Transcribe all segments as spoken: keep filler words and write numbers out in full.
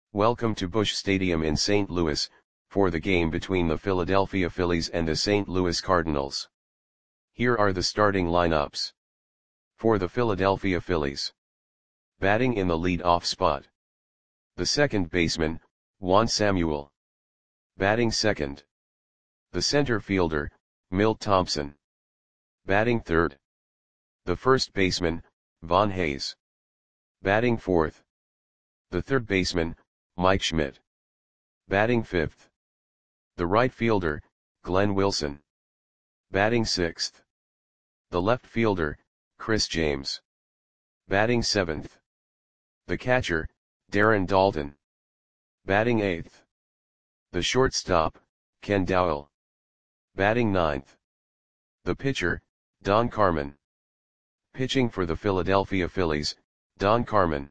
Welcome to Busch Stadium in Saint Louis, for the game between the Philadelphia Phillies and the Saint Louis Cardinals. Here are the starting lineups. For the Philadelphia Phillies. Batting in the lead-off spot. The second baseman, Juan Samuel. Batting second. The center fielder, Milt Thompson. Batting third. The first baseman, Von Hayes. Batting fourth. The third baseman, Mike Schmidt. Batting fifth. The right fielder, Glenn Wilson. Batting sixth. The left fielder, Chris James. Batting seventh. The catcher, Darren Daulton. Batting eighth. The shortstop, Ken Dowell. Batting ninth. The pitcher, Don Carmen. Pitching for the Philadelphia Phillies, Don Carmen.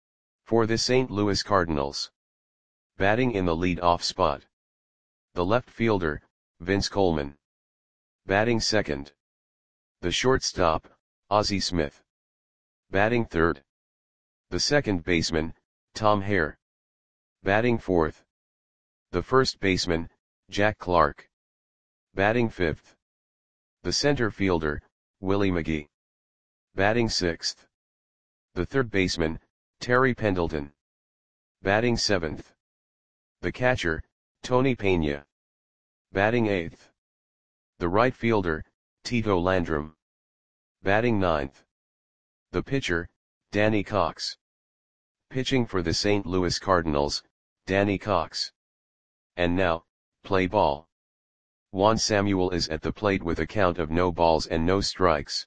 For the Saint Louis Cardinals. Batting in the lead-off spot. The left fielder, Vince Coleman. Batting second. The shortstop, Ozzie Smith. Batting third. The second baseman, Tom Hare. Batting fourth. The first baseman, Jack Clark. Batting fifth. The center fielder, Willie McGee. Batting sixth. The third baseman, Terry Pendleton. Batting seventh. The catcher, Tony Pena. Batting eighth. The right fielder, Tito Landrum. Batting ninth. The pitcher, Danny Cox. Pitching for the Saint Louis Cardinals, Danny Cox. And now, play ball. Juan Samuel is at the plate with a count of no balls and no strikes.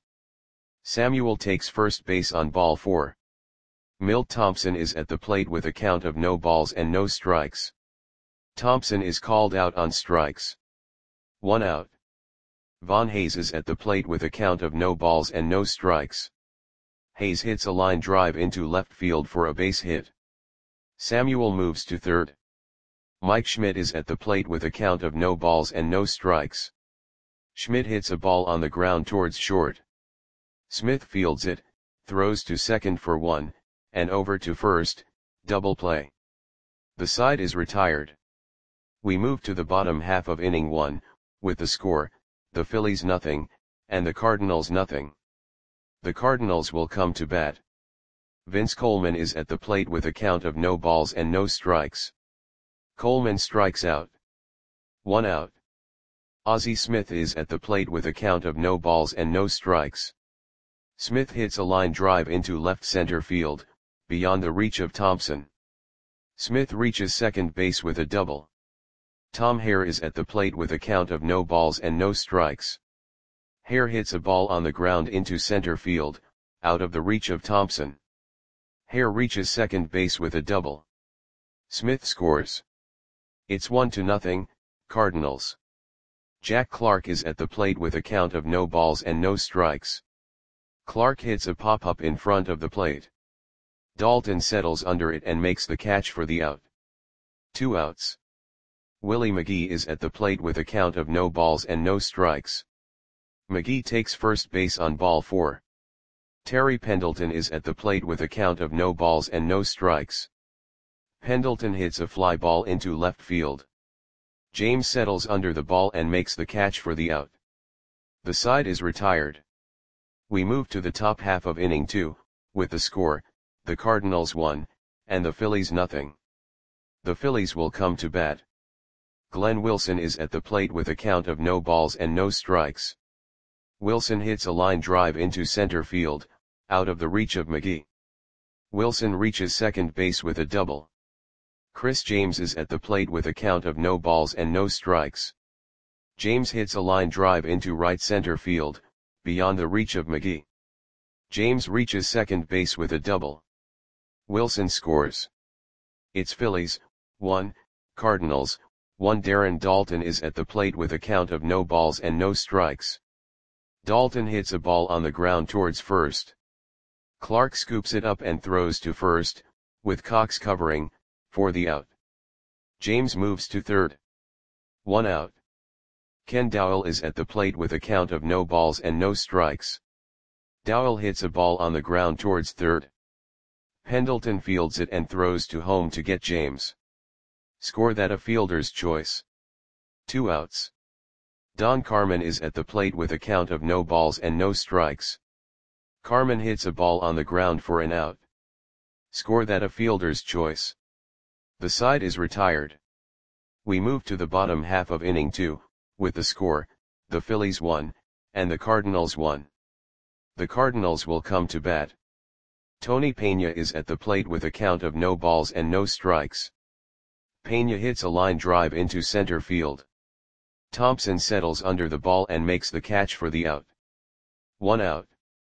Samuel takes first base on ball four. Milt Thompson is at the plate with a count of no balls and no strikes. Thompson is called out on strikes. One out. Von Hayes is at the plate with a count of no balls and no strikes. Hayes hits a line drive into left field for a base hit. Samuel moves to third. Mike Schmidt is at the plate with a count of no balls and no strikes. Schmidt hits a ball on the ground towards short. Smith fields it, throws to second for one, and over to first, double play. The side is retired. We move to the bottom half of inning one, with the score, the Phillies nothing, and the Cardinals nothing. The Cardinals will come to bat. Vince Coleman is at the plate with a count of no balls and no strikes. Coleman strikes out. One out. Ozzie Smith is at the plate with a count of no balls and no strikes. Smith hits a line drive into left center field, beyond the reach of Thompson. Smith reaches second base with a double. Tom Hare is at the plate with a count of no balls and no strikes. Hare hits a ball on the ground into center field, out of the reach of Thompson. Hare reaches second base with a double. Smith scores. It's one to nothing, Cardinals. Jack Clark is at the plate with a count of no balls and no strikes. Clark hits a pop-up in front of the plate. Daulton settles under it and makes the catch for the out. Two outs. Willie McGee is at the plate with a count of no balls and no strikes. McGee takes first base on ball four. Terry Pendleton is at the plate with a count of no balls and no strikes. Pendleton hits a fly ball into left field. James settles under the ball and makes the catch for the out. The side is retired. We move to the top half of inning two, with the score, the Cardinals one, and the Phillies nothing. The Phillies will come to bat. Glenn Wilson is at the plate with a count of no balls and no strikes. Wilson hits a line drive into center field, out of the reach of McGee. Wilson reaches second base with a double. Chris James is at the plate with a count of no balls and no strikes. James hits a line drive into right center field, beyond the reach of McGee. James reaches second base with a double. Wilson scores. It's Phillies, one, Cardinals, one. Darren Daulton is at the plate with a count of no balls and no strikes. Daulton hits a ball on the ground towards first. Clark scoops it up and throws to first, with Cox covering, for the out. James moves to third. One out. Ken Dowell is at the plate with a count of no balls and no strikes. Dowell hits a ball on the ground towards third. Pendleton fields it and throws to home to get James. Score that a fielder's choice. Two outs. Don Carmen is at the plate with a count of no balls and no strikes. Carmen hits a ball on the ground for an out. Score that a fielder's choice. The side is retired. We move to the bottom half of inning two, with the score, the Phillies won, and the Cardinals won. The Cardinals will come to bat. Tony Peña is at the plate with a count of no balls and no strikes. Peña hits a line drive into center field. Thompson settles under the ball and makes the catch for the out. One out.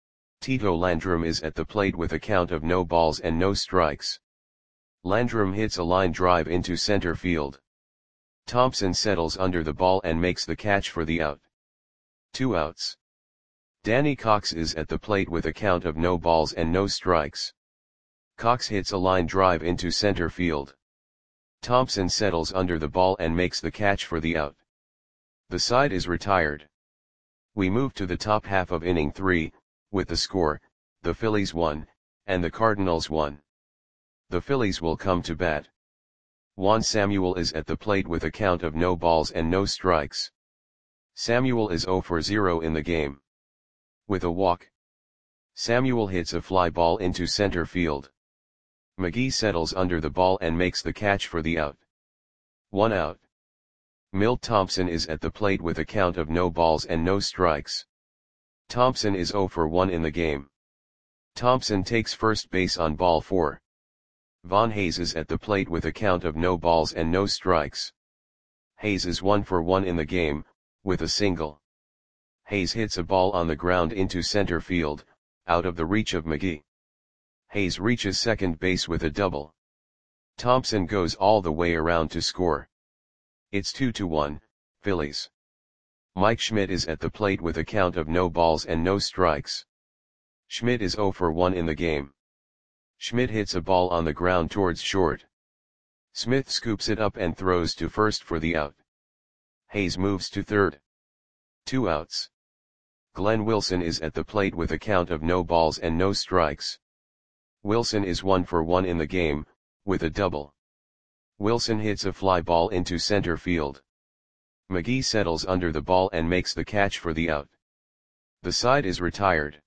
Tito Landrum is at the plate with a count of no balls and no strikes. Landrum hits a line drive into center field. Thompson settles under the ball and makes the catch for the out. Two outs. Danny Cox is at the plate with a count of no balls and no strikes. Cox hits a line drive into center field. Thompson settles under the ball and makes the catch for the out. The side is retired. We move to the top half of inning three, with the score, the Phillies won, and the Cardinals won. The Phillies will come to bat. Juan Samuel is at the plate with a count of no balls and no strikes. Samuel is zero for zero in the game. With a walk, Samuel hits a fly ball into center field. McGee settles under the ball and makes the catch for the out. One out. Milt Thompson is at the plate with a count of no balls and no strikes. Thompson is zero for one in the game. Thompson takes first base on ball four. Von Hayes is at the plate with a count of no balls and no strikes. Hayes is one for one in the game, with a single. Hayes hits a ball on the ground into center field, out of the reach of McGee. Hayes reaches second base with a double. Thompson goes all the way around to score. It's two to one, Phillies. Mike Schmidt is at the plate with a count of no balls and no strikes. Schmidt is zero for one in the game. Schmidt hits a ball on the ground towards short. Smith scoops it up and throws to first for the out. Hayes moves to third. Two outs. Glenn Wilson is at the plate with a count of no balls and no strikes. Wilson is one for one in the game, with a double. Wilson hits a fly ball into center field. McGee settles under the ball and makes the catch for the out. The side is retired.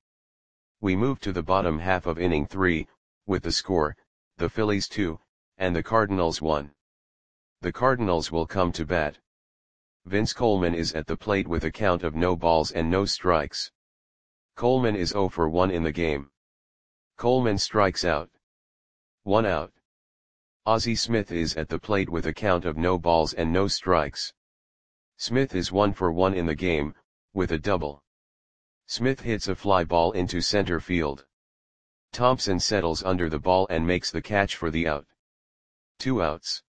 We move to the bottom half of inning three, with the score, the Phillies two, and the Cardinals one. The Cardinals will come to bat. Vince Coleman is at the plate with a count of no balls and no strikes. Coleman is zero for one in the game. Coleman strikes out. One out. Ozzie Smith is at the plate with a count of no balls and no strikes. Smith is one for one in the game, with a double. Smith hits a fly ball into center field. Thompson settles under the ball and makes the catch for the out. Two outs.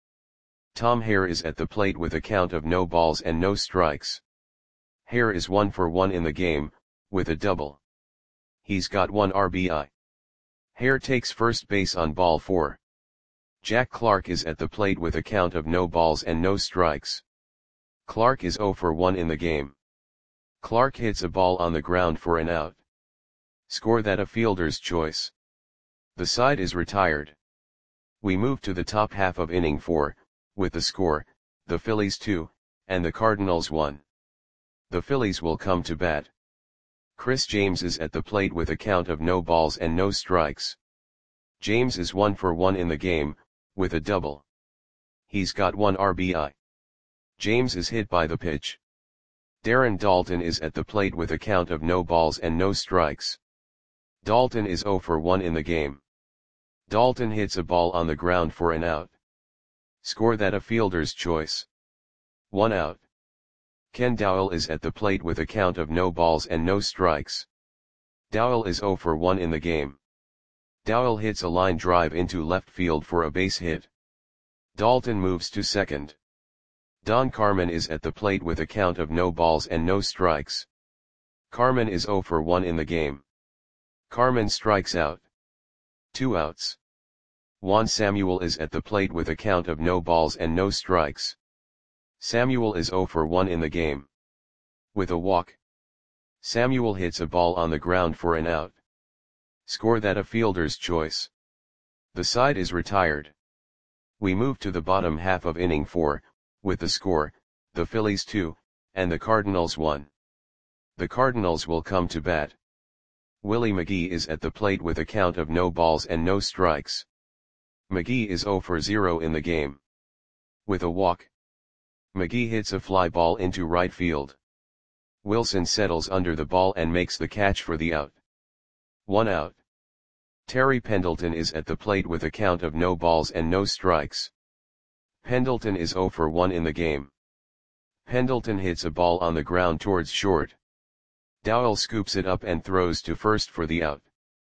Tom Hare is at the plate with a count of no balls and no strikes. Hare is one for one in the game, with a double. He's got one R B I. Hare takes first base on ball four. Jack Clark is at the plate with a count of no balls and no strikes. Clark is zero for one in the game. Clark hits a ball on the ground for an out. Score that a fielder's choice. The side is retired. We move to the top half of inning four, with the score, the Phillies two, and the Cardinals one. The Phillies will come to bat. Chris James is at the plate with a count of no balls and no strikes. James is one for one in the game, with a double. He's got one R B I. James is hit by the pitch. Darren Daulton is at the plate with a count of no balls and no strikes. Daulton is zero for one in the game. Daulton hits a ball on the ground for an out. Score that a fielder's choice. One out. Ken Dowell is at the plate with a count of no balls and no strikes. Dowell is zero for one in the game. Dowell hits a line drive into left field for a base hit. Daulton moves to second. Don Carmen is at the plate with a count of no balls and no strikes. Carmen is zero for one in the game. Carmen strikes out. Two outs. Juan Samuel is at the plate with a count of no balls and no strikes. Samuel is zero for one in the game. With a walk, Samuel hits a ball on the ground for an out. Score that a fielder's choice. The side is retired. We move to the bottom half of inning four, with the score, the Phillies two, and the Cardinals one. The Cardinals will come to bat. Willie McGee is at the plate with a count of no balls and no strikes. McGee is zero for zero in the game. With a walk, McGee hits a fly ball into right field. Wilson settles under the ball and makes the catch for the out. One out. Terry Pendleton is at the plate with a count of no balls and no strikes. Pendleton is zero for one in the game. Pendleton hits a ball on the ground towards short. Dowell scoops it up and throws to first for the out.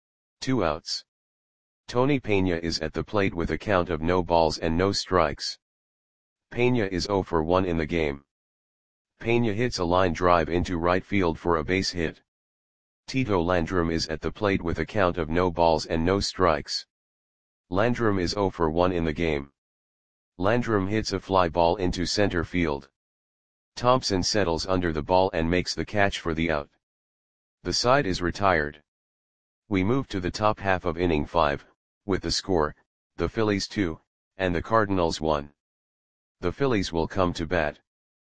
Two outs. Tony Peña is at the plate with a count of no balls and no strikes. Peña is zero for one in the game. Peña hits a line drive into right field for a base hit. Tito Landrum is at the plate with a count of no balls and no strikes. Landrum is zero for one in the game. Landrum hits a fly ball into center field. Thompson settles under the ball and makes the catch for the out. The side is retired. We move to the top half of inning five, with the score, the Phillies two, and the Cardinals one. The Phillies will come to bat.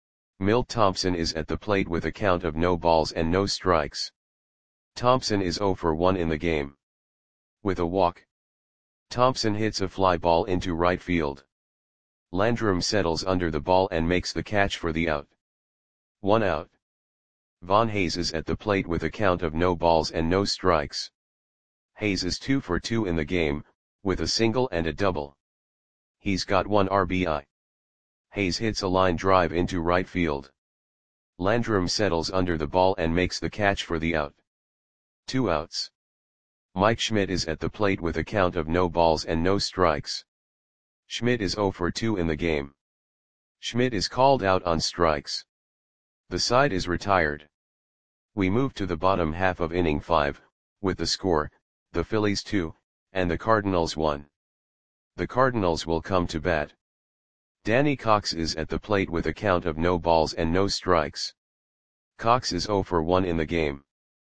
Milt Thompson is at the plate with a count of no balls and no strikes. Thompson is zero for one in the game. With a walk, Thompson hits a fly ball into right field. Landrum settles under the ball and makes the catch for the out. One out. Von Hayes is at the plate with a count of no balls and no strikes. Hayes is two for two in the game, with a single and a double. He's got one R B I. Hayes hits a line drive into right field. Landrum settles under the ball and makes the catch for the out. Two outs. Mike Schmidt is at the plate with a count of no balls and no strikes. Schmidt is zero for two in the game. Schmidt is called out on strikes. The side is retired. We move to the bottom half of inning five, with the score, the Phillies two, and the Cardinals one. The Cardinals will come to bat. Danny Cox is at the plate with a count of no balls and no strikes. Cox is zero for one in the game.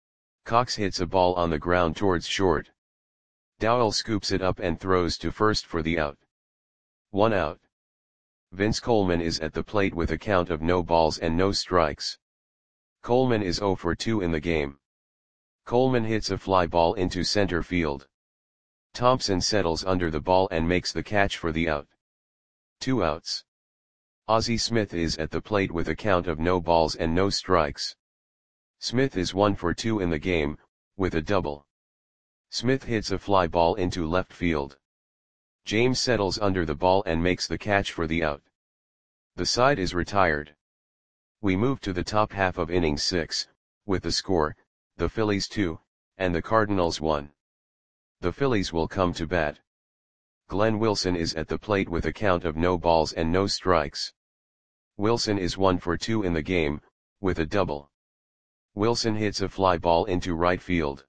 Cox hits a ball on the ground towards short. Dowell scoops it up and throws to first for the out. One out. Vince Coleman is at the plate with a count of no balls and no strikes. Coleman is zero for two in the game. Coleman hits a fly ball into center field. Thompson settles under the ball and makes the catch for the out. Two outs. Ozzie Smith is at the plate with a count of no balls and no strikes. Smith is one for two in the game, with a double. Smith hits a fly ball into left field. James settles under the ball and makes the catch for the out. The side is retired. We move to the top half of inning six, with the score, the Phillies two, and the Cardinals one. The Phillies will come to bat. Glenn Wilson is at the plate with a count of no balls and no strikes. Wilson is one for two in the game, with a double. Wilson hits a fly ball into right field.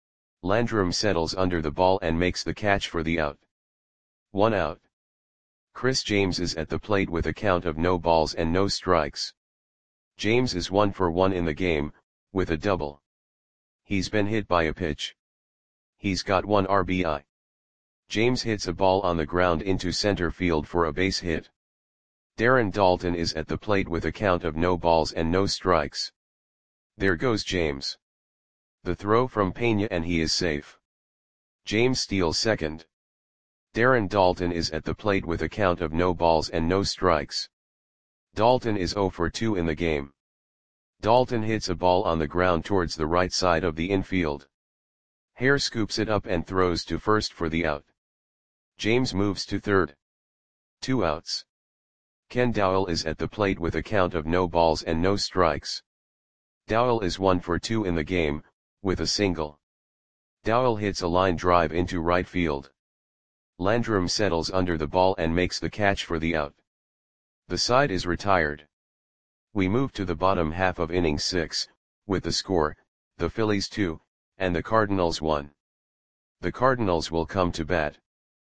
Landrum settles under the ball and makes the catch for the out. One out. Chris James is at the plate with a count of no balls and no strikes. James is one for one in the game, with a double. He's been hit by a pitch. He's got one R B I. James hits a ball on the ground into center field for a base hit. Darren Daulton is at the plate with a count of no balls and no strikes. There goes James. The throw from Peña and he is safe. James steals second. Darren Daulton is at the plate with a count of no balls and no strikes. Daulton is zero for two in the game. Daulton hits a ball on the ground towards the right side of the infield. Hare scoops it up and throws to first for the out. James moves to third. Two outs. Ken Dowell is at the plate with a count of no balls and no strikes. Dowell is one for two in the game, with a single. Dowell hits a line drive into right field. Landrum settles under the ball and makes the catch for the out. The side is retired. We move to the bottom half of inning six, with the score, the Phillies two, and the Cardinals one. The Cardinals will come to bat.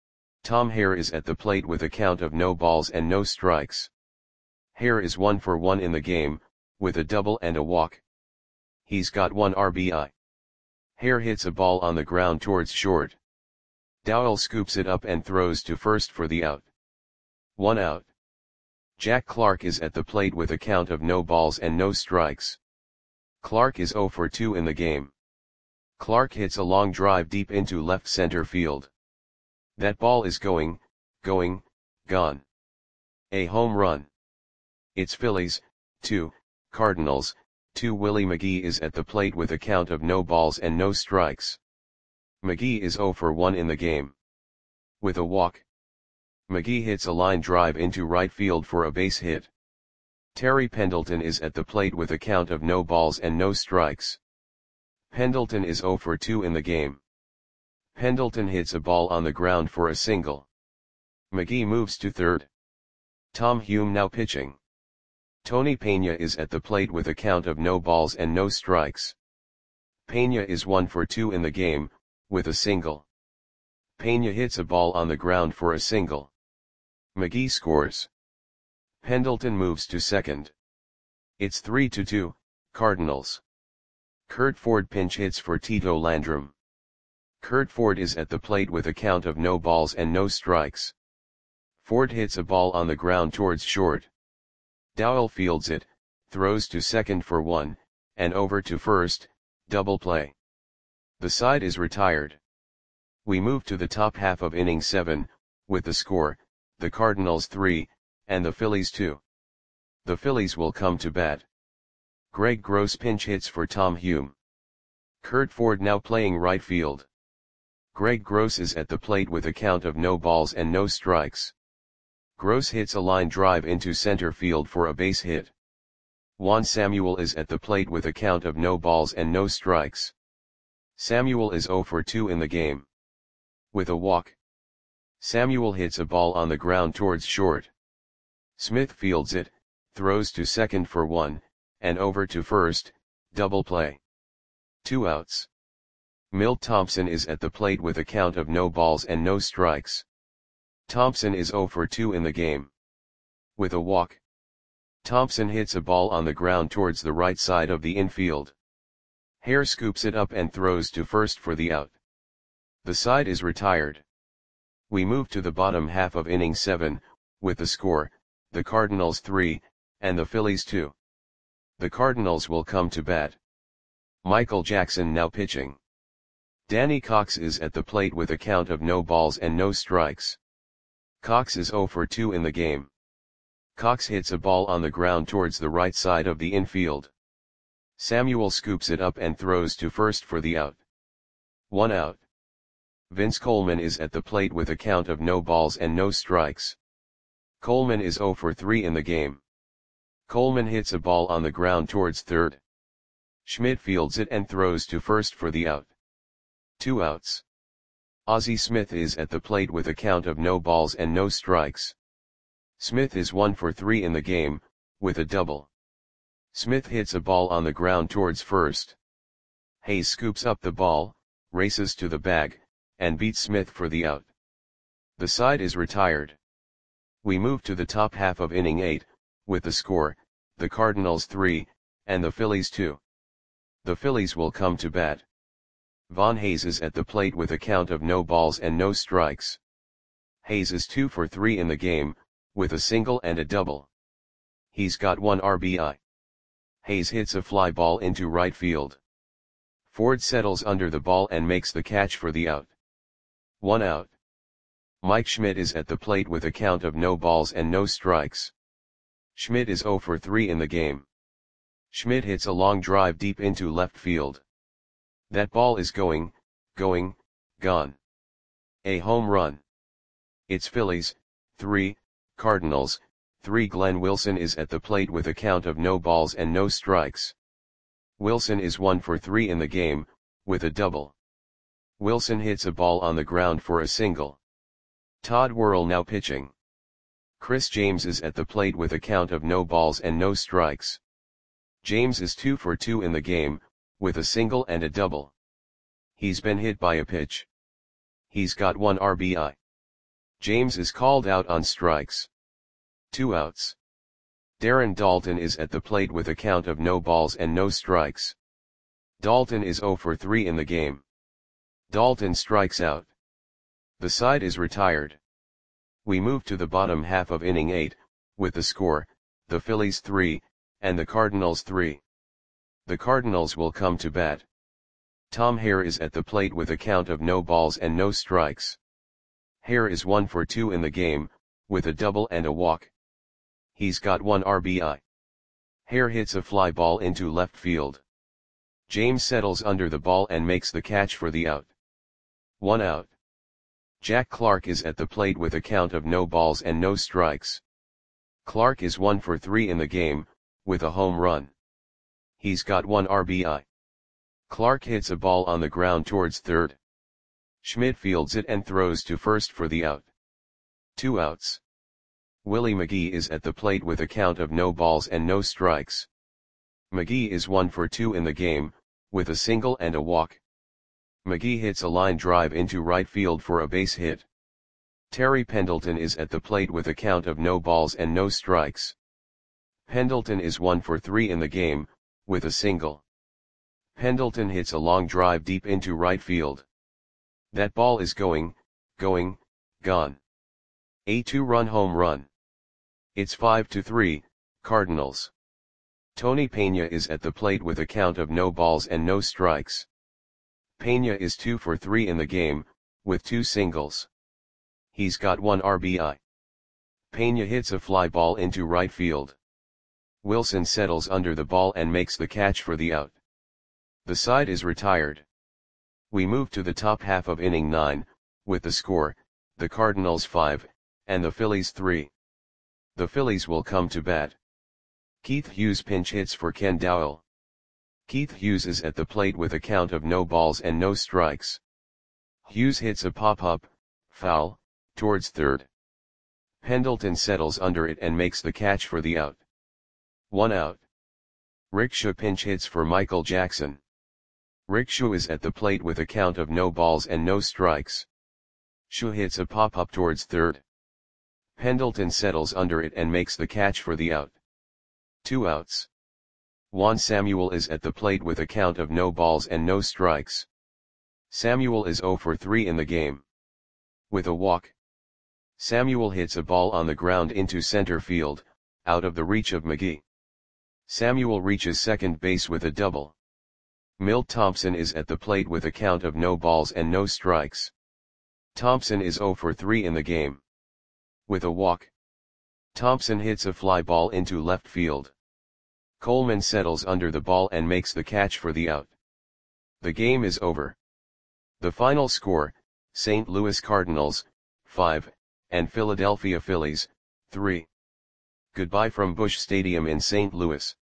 Tom Hare is at the plate with a count of no balls and no strikes. Hare is one for one in the game, with a double and a walk. He's got one R B I. Hare hits a ball on the ground towards short. Dowell scoops it up and throws to first for the out. One out. Jack Clark is at the plate with a count of no balls and no strikes. Clark is oh for two in the game. Clark hits a long drive deep into left center field. That ball is going, going, gone. A home run. It's Phillies, two, Cardinals, two. Willie McGee is at the plate with a count of no balls and no strikes. McGee is oh for one in the game. With a walk. McGee hits a line drive into right field for a base hit. Terry Pendleton is at the plate with a count of no balls and no strikes. Pendleton is oh for two in the game. Pendleton hits a ball on the ground for a single. McGee moves to third. Tom Hume now pitching. Tony Pena is at the plate with a count of no balls and no strikes. Pena is one for two in the game, with a single. Pena hits a ball on the ground for a single. McGee scores. Pendleton moves to second. It's three to two, Cardinals. Curt Ford pinch hits for Tito Landrum. Curt Ford is at the plate with a count of no balls and no strikes. Ford hits a ball on the ground towards short. Dowell fields it, throws to second for one, and over to first, double play. The side is retired. We move to the top half of inning seven, with the score, the Cardinals three, and the Phillies two. The Phillies will come to bat. Greg Gross pinch hits for Tom Hume. Curt Ford now playing right field. Greg Gross is at the plate with a count of no balls and no strikes. Gross hits a line drive into center field for a base hit. Juan Samuel is at the plate with a count of no balls and no strikes. Samuel is oh for two in the game. With a walk. Samuel hits a ball on the ground towards short. Smith fields it, throws to second for one, and over to first, double play. Two outs. Milt Thompson is at the plate with a count of no balls and no strikes. Thompson is oh for two in the game. With a walk. Thompson hits a ball on the ground towards the right side of the infield. Hare scoops it up and throws to first for the out. The side is retired. We move to the bottom half of inning seven, with the score, the Cardinals three, and the Phillies two. The Cardinals will come to bat. Michael Jackson now pitching. Danny Cox is at the plate with a count of no balls and no strikes. Cox is oh for two in the game. Cox hits a ball on the ground towards the right side of the infield. Samuel scoops it up and throws to first for the out. One out. Vince Coleman is at the plate with a count of no balls and no strikes. Coleman is oh for three in the game. Coleman hits a ball on the ground towards third. Schmidt fields it and throws to first for the out. Two outs. Ozzie Smith is at the plate with a count of no balls and no strikes. Smith is one for three in the game, with a double. Smith hits a ball on the ground towards first. Hayes scoops up the ball, races to the bag, and beats Smith for the out. The side is retired. We move to the top half of inning eight, with the score, the Cardinals three, and the Phillies two. The Phillies will come to bat. Von Hayes is at the plate with a count of no balls and no strikes. Hayes is two for three in the game, with a single and a double. He's got one R B I. Hayes hits a fly ball into right field. Ford settles under the ball and makes the catch for the out. One out. Mike Schmidt is at the plate with a count of no balls and no strikes. Schmidt is oh for three in the game. Schmidt hits a long drive deep into left field. That ball is going, going, gone. A home run. It's Phillies, three, Cardinals, three. Glenn Wilson is at the plate with a count of no balls and no strikes. Wilson is one for three in the game, with a double. Wilson hits a ball on the ground for a single. Todd Worrell now pitching. Chris James is at the plate with a count of no balls and no strikes. James is two for two in the game, with a single and a double. He's been hit by a pitch. He's got one R B I. James is called out on strikes. Two outs. Darren Daulton is at the plate with a count of no balls and no strikes. Daulton is oh for three in the game. Daulton strikes out. The side is retired. We move to the bottom half of inning eight, with the score, the Phillies three, and the Cardinals three. The Cardinals will come to bat. Tom Hare is at the plate with a count of no balls and no strikes. Hare is one for two in the game, with a double and a walk. He's got one R B I. Hare hits a fly ball into left field. James settles under the ball and makes the catch for the out. One out. Jack Clark is at the plate with a count of no balls and no strikes. Clark is one for three in the game, with a home run. He's got one R B I. Clark hits a ball on the ground towards third. Schmidt fields it and throws to first for the out. Two outs. Willie McGee is at the plate with a count of no balls and no strikes. McGee is one for two in the game, with a single and a walk. McGee hits a line drive into right field for a base hit. Terry Pendleton is at the plate with a count of no balls and no strikes. Pendleton is one for three in the game, with a single. Pendleton hits a long drive deep into right field. That ball is going, going, gone. A two-run home run. It's five to three, Cardinals. Tony Peña is at the plate with a count of no balls and no strikes. Peña is two for three in the game, with two singles. He's got one R B I. Peña hits a fly ball into right field. Wilson settles under the ball and makes the catch for the out. The side is retired. We move to the top half of inning nine, with the score, the Cardinals five, and the Phillies three. The Phillies will come to bat. Keith Hughes pinch hits for Ken Dowell. Keith Hughes is at the plate with a count of no balls and no strikes. Hughes hits a pop-up, foul, towards third. Pendleton settles under it and makes the catch for the out. One out. Rickshaw pinch hits for Michael Jackson. Rickshaw is at the plate with a count of no balls and no strikes. Shaw hits a pop-up towards third. Pendleton settles under it and makes the catch for the out. Two outs. Juan Samuel is at the plate with a count of no balls and no strikes. Samuel is zero for three in the game. With a walk. Samuel hits a ball on the ground into center field, out of the reach of McGee. Samuel reaches second base with a double. Milt Thompson is at the plate with a count of no balls and no strikes. Thompson is zero for three in the game. With a walk. Thompson hits a fly ball into left field. Coleman settles under the ball and makes the catch for the out. The game is over. The final score, Saint Louis Cardinals, five, and Philadelphia Phillies, three. Goodbye from Busch Stadium in Saint Louis.